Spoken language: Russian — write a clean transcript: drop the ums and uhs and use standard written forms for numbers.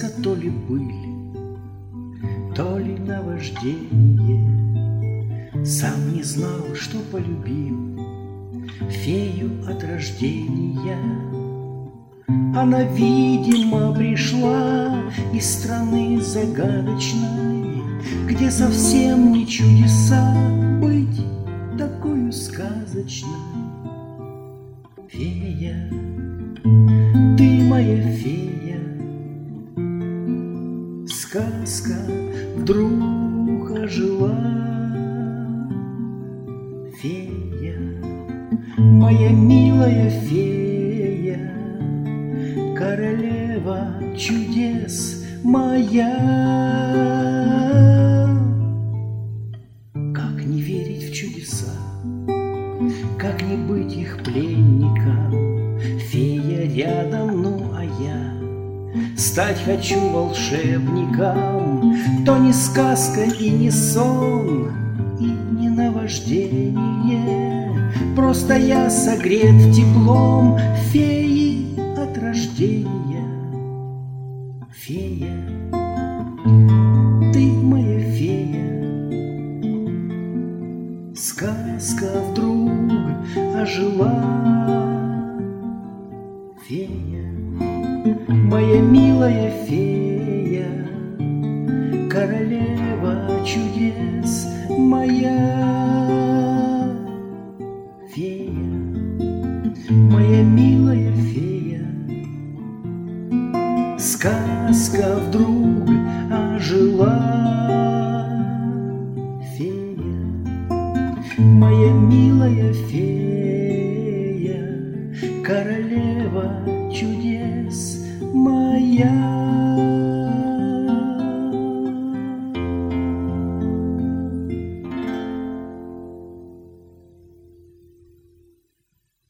то ли быль, то ли наваждение. Сам не знал, что полюбил фею от рождения. Она, видимо, пришла из страны загадочной, где совсем не чудеса быть такою сказочной. Фея, ты моя фея, сказка вдруг ожила. Фея, моя милая фея, королева чудес моя. Как не верить в чудеса, как не быть их пленником? Фея рядом, ну а я стать хочу волшебником. То не сказка и не сон, и не наваждение, просто я согрет теплом феи от рождения. Фея, ты моя фея, сказка вдруг ожила. Фея, моя милая фея, королева чудес моя. Фея, моя милая фея, сказка вдруг ожила. Фея, моя милая фея, королева